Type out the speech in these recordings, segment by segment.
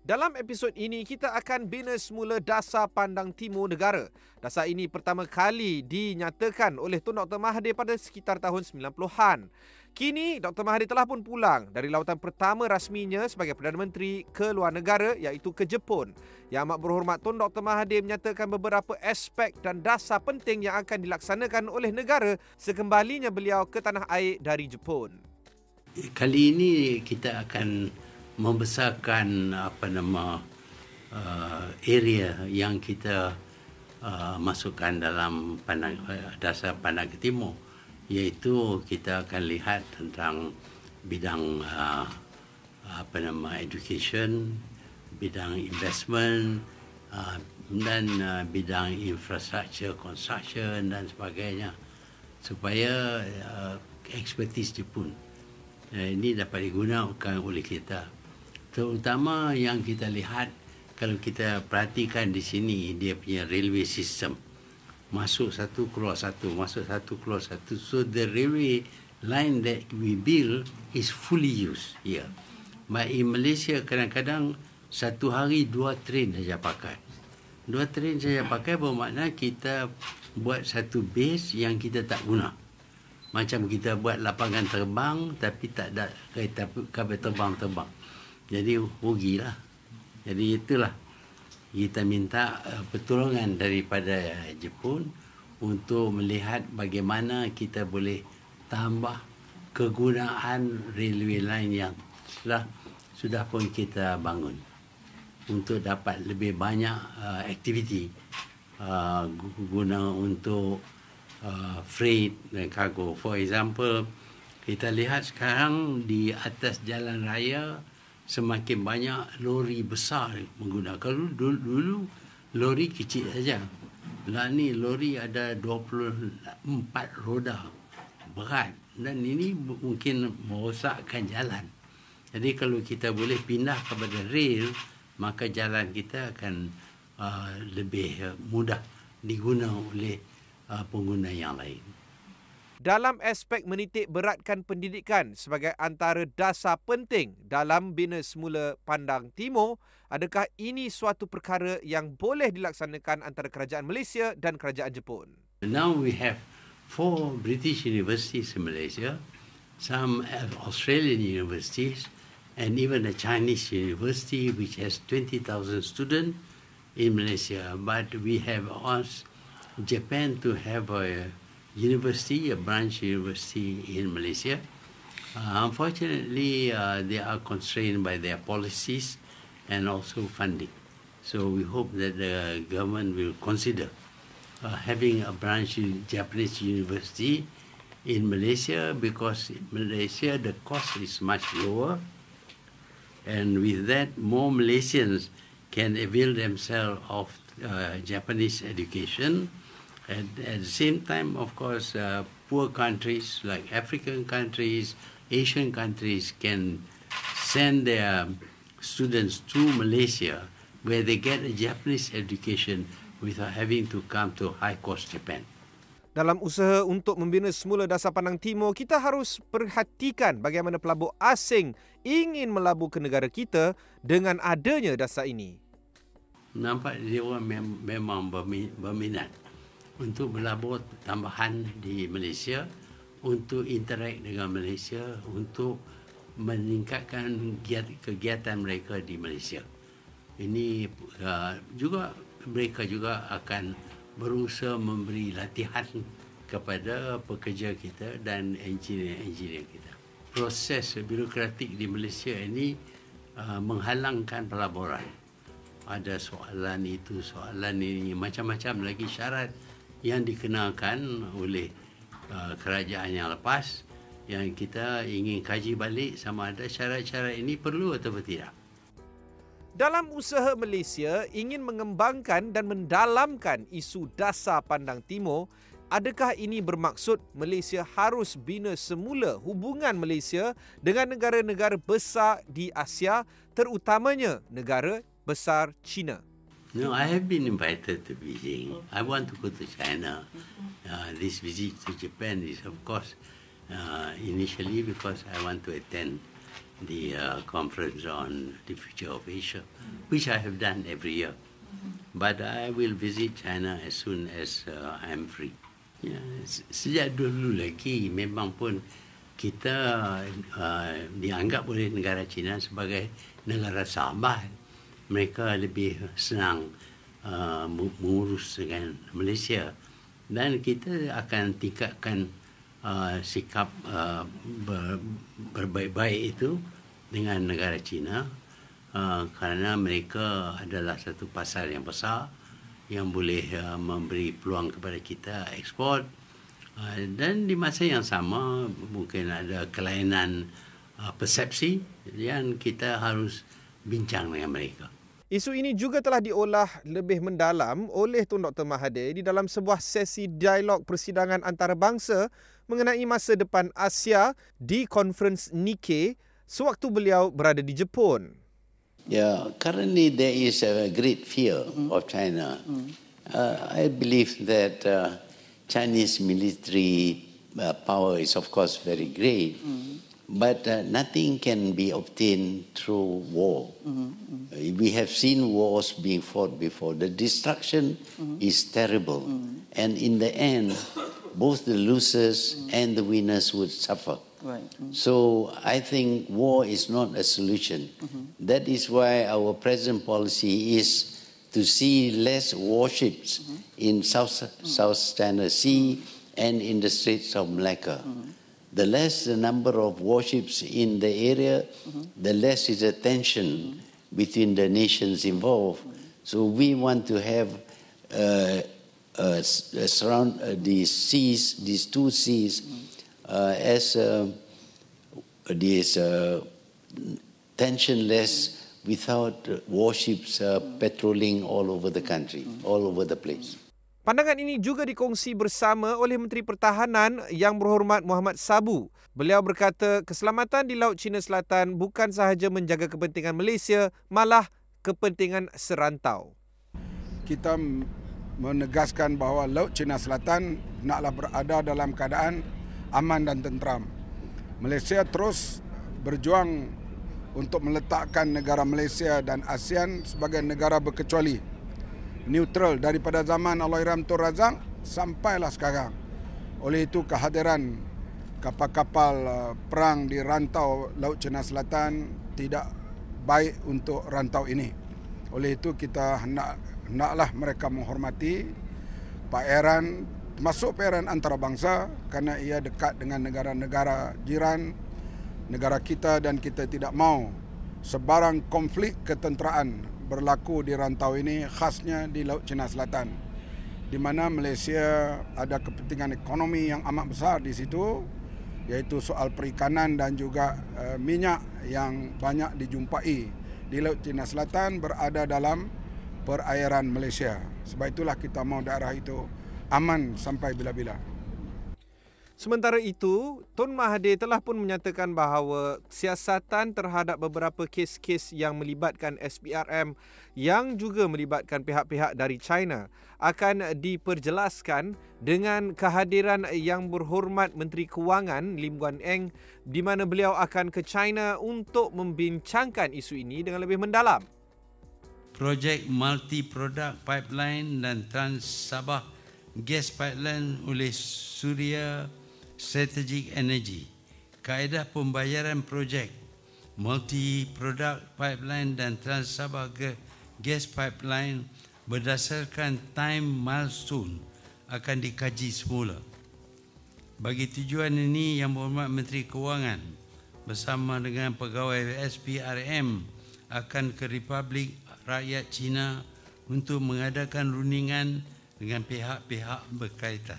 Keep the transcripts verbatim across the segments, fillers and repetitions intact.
Dalam episod ini, kita akan bina semula Dasar Pandang Timur Negara. Dasar ini pertama kali dinyatakan oleh Tun Doktor Mahathir pada sekitar tahun sembilan puluhan. Kini, Doktor Mahathir telah pun pulang dari lawatan pertama rasminya sebagai Perdana Menteri ke luar negara, iaitu ke Jepun. Yang Amat Berhormat Tun Doktor Mahathir menyatakan beberapa aspek dan dasar penting yang akan dilaksanakan oleh negara sekembalinya beliau ke tanah air dari Jepun. Kali ini kita akan membesarkan apa nama uh, area yang kita uh, masukkan dalam pandang, uh, Dasar Pandang Timur, iaitu kita akan lihat tentang bidang uh, apa nama education, bidang investment, uh, dan uh, bidang infrastructure, construction dan sebagainya, supaya uh, ekspertis Jepun uh, ini dapat digunakan oleh kita. Terutama yang kita lihat, kalau kita perhatikan di sini, dia punya railway system. Masuk satu, keluar satu, masuk satu, keluar satu. So the railway line that we build is fully used here. But in Malaysia, kadang-kadang satu hari dua train saja pakai. Dua train saja pakai bermakna kita buat satu base yang kita tak guna. Macam kita buat lapangan terbang tapi tak ada kereta kabel terbang-terbang. Jadi rugilah. Jadi itulah kita minta pertolongan daripada Jepun untuk melihat bagaimana kita boleh tambah kegunaan railway line yang sudah sudah pun kita bangun untuk dapat lebih banyak uh, aktiviti uh, guna untuk uh, freight dan kargo. For example, kita lihat sekarang di atas jalan raya semakin banyak lori besar menggunakan. Dulu, dulu, dulu lori kecil saja. Lah ni lori ada dua puluh empat roda berat, dan ini mungkin merosakkan jalan. Jadi kalau kita boleh pindah kepada rail, maka jalan kita akan uh, lebih mudah diguna oleh uh, pengguna yang lain. Dalam aspek menitik beratkan pendidikan sebagai antara dasar penting dalam bina semula Pandang Timur, adakah ini suatu perkara yang boleh dilaksanakan antara kerajaan Malaysia dan kerajaan Jepun? Now we have four British universities in Malaysia, some Australian universities, and even a Chinese university which has twenty thousand students in Malaysia. But we have asked Japan to have a university, a branch university in Malaysia. Uh, unfortunately, uh, they are constrained by their policies and also funding. So we hope that the government will consider uh, having a branch Japanese university in Malaysia, because in Malaysia the cost is much lower, and with that more Malaysians can avail themselves of uh, Japanese education. At, at the same time, of course, uh, poor countries like African countries, Asian countries can send their students to Malaysia, where they get a Japanese education without having to come to high-cost Japan. Dalam usaha untuk membina semula Dasar Pandang Timur, kita harus perhatikan bagaimana pelabur asing ingin melabur ke negara kita dengan adanya dasar ini. Nampak dia orang mem- memang berminat untuk melabur tambahan di Malaysia, untuk interact dengan Malaysia, untuk meningkatkan kegiatan mereka di Malaysia. Ini uh, juga mereka juga akan berusaha memberi latihan kepada pekerja kita dan engineer-engineer kita. Proses birokratik di Malaysia ini uh, menghalangkan pelaburan. Ada soalan itu, soalan ini, macam-macam lagi syarat yang dikenakan oleh uh, kerajaan yang lepas, yang kita ingin kaji balik sama ada syarat-syarat ini perlu atau tidak. Dalam usaha Malaysia ingin mengembangkan dan mendalamkan isu Dasar Pandang Timur, adakah ini bermaksud Malaysia harus bina semula hubungan Malaysia dengan negara-negara besar di Asia, terutamanya negara besar China? No, I have been invited to Beijing. I want to go to China. Uh, this visit to Japan is, of course, uh, initially because I want to attend the uh, conference on the future of Asia, which I have done every year. But I will visit China as soon as uh, I am free. Ya, sejak dulu lagi memang pun kita uh, dianggap oleh negara China sebagai negara sahabat. Mereka lebih senang uh, mengurus dengan Malaysia dan kita akan tingkatkan uh, sikap uh, ber, berbaik-baik itu dengan negara China uh, kerana mereka adalah satu pasar yang besar yang boleh uh, memberi peluang kepada kita ekspor uh, dan di masa yang sama mungkin ada kelainan uh, persepsi yang kita harus bincang dengan mereka. Isu ini juga telah diolah lebih mendalam oleh Tun Doktor Mahathir di dalam sebuah sesi dialog persidangan antarabangsa mengenai masa depan Asia di konferens Nikkei sewaktu beliau berada di Jepun. Yeah, currently there is a great fear mm. of China. Mm. Uh, I believe that uh, Chinese military uh, power is of course very great, mm. but uh, nothing can be obtained through war. Mm. Uh, we have seen wars being fought before. The destruction mm. is terrible, mm. and in the end, both the losers mm. and the winners would suffer. Right. Mm-hmm. So I think war is not a solution. Mm-hmm. That is why our present policy is to see less warships mm-hmm. in South mm-hmm. South China Sea and in the Straits of Malacca. Mm-hmm. The less the number of warships in the area, mm-hmm. the less is the tension mm-hmm. between the nations involved. Mm-hmm. So we want to have uh, uh, surround uh, these seas, these two seas. Mm-hmm. Uh, as uh, this uh, tensionless without warships uh, patrolling all over the country, all over the place. Pandangan ini juga dikongsi bersama oleh Menteri Pertahanan Yang Berhormat Muhammad Sabu. Beliau berkata keselamatan di Laut Cina Selatan bukan sahaja menjaga kepentingan Malaysia, malah kepentingan serantau. Kita menegaskan bahawa Laut Cina Selatan naklah berada dalam keadaan aman dan tenteram. Malaysia terus berjuang untuk meletakkan negara Malaysia dan ASEAN sebagai negara berkecuali, neutral daripada zaman Allahyarham Tun Razak sampailah sekarang. Oleh itu kehadiran kapal-kapal perang di rantau Laut Cina Selatan tidak baik untuk rantau ini. Oleh itu kita hendak hendaklah mereka menghormati perairan, termasuk perairan antarabangsa kerana ia dekat dengan negara-negara jiran negara kita dan kita tidak mahu sebarang konflik ketenteraan berlaku di rantau ini, khasnya di Laut Cina Selatan, di mana Malaysia ada kepentingan ekonomi yang amat besar di situ, iaitu soal perikanan dan juga uh, minyak yang banyak dijumpai di Laut Cina Selatan berada dalam perairan Malaysia. Sebab itulah kita mahu daerah itu aman sampai bila-bila. Sementara itu, Tun Mahathir telah pun menyatakan bahawa siasatan terhadap beberapa kes-kes yang melibatkan S P R M yang juga melibatkan pihak-pihak dari China akan diperjelaskan dengan kehadiran Yang Berhormat Menteri Kewangan Lim Guan Eng, di mana beliau akan ke China untuk membincangkan isu ini dengan lebih mendalam. Projek multi-product pipeline dan Trans-Sabah gas pipeline oleh Suria Strategic Energy. Kaedah pembayaran projek multi-product pipeline dan Trans-Sabah gas pipeline berdasarkan time milestone akan dikaji semula. Bagi tujuan ini, Yang Berhormat Menteri Kewangan bersama dengan pegawai S P R M akan ke Republik Rakyat Cina untuk mengadakan rundingan dengan pihak-pihak berkaitan.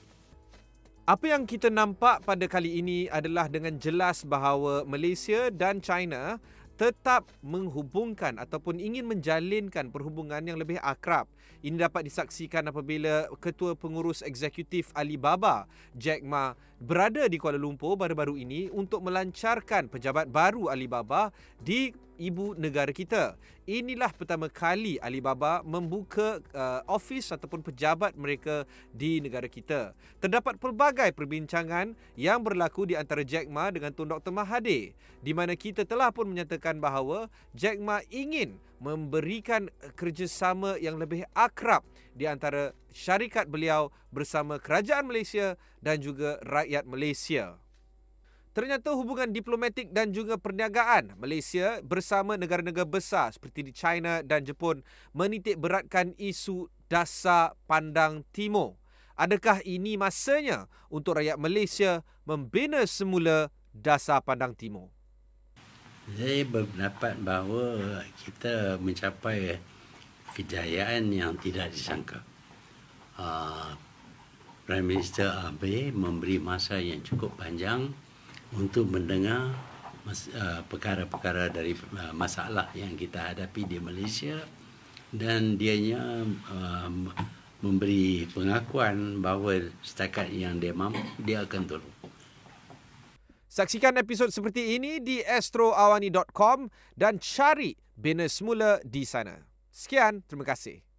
Apa yang kita nampak pada kali ini adalah dengan jelas bahawa Malaysia dan China tetap menghubungkan ataupun ingin menjalinkan perhubungan yang lebih akrab Ini dapat disaksikan apabila Ketua Pengurus Eksekutif Alibaba, Jack Ma, berada di Kuala Lumpur baru-baru ini untuk melancarkan pejabat baru Alibaba di ibu negara kita. Inilah pertama kali Alibaba membuka uh, ofis ataupun pejabat mereka di negara kita. Terdapat pelbagai perbincangan yang berlaku di antara Jack Ma dengan Tun Doktor Mahathir, di mana kita telah pun menyatakan bahawa Jack Ma ingin memberikan kerjasama yang lebih akrab di antara syarikat beliau bersama kerajaan Malaysia dan juga rakyat Malaysia. Ternyata hubungan diplomatik dan juga perniagaan Malaysia bersama negara-negara besar seperti di China dan Jepun menitik beratkan isu dasar pandang timur. Adakah ini masanya untuk rakyat Malaysia membina semula dasar pandang timur? Saya berpendapat bahawa kita mencapai kejayaan yang tidak disangka. Uh, Prime Minister Abe memberi masa yang cukup panjang untuk mendengar mas, uh, perkara-perkara dari uh, masalah yang kita hadapi di Malaysia, dan dianya um, memberi pengakuan bahawa setakat yang dia mampu, dia akan tolong. Saksikan episod seperti ini di astro awani dot com dan cari Bina Semula di sana. Sekian, terima kasih.